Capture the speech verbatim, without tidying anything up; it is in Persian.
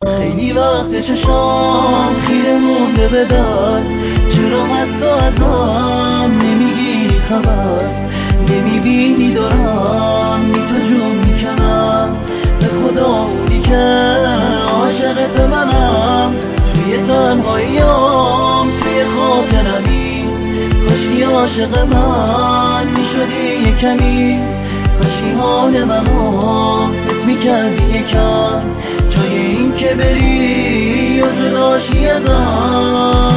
خیلی وقت چشام خیره مونده به در، چرا حتی ازم نمیگیری خبر؟ نمیبینی دارم بی تو جون میکنم، به خدا اونی که عاشقت منم. توی تنهاییام توی خاطرمی، کاشکی عاشق من میشدی یه کمی، کاشکی حال منو حس میکردی یکم، جای این که بری یا جداشی ازم.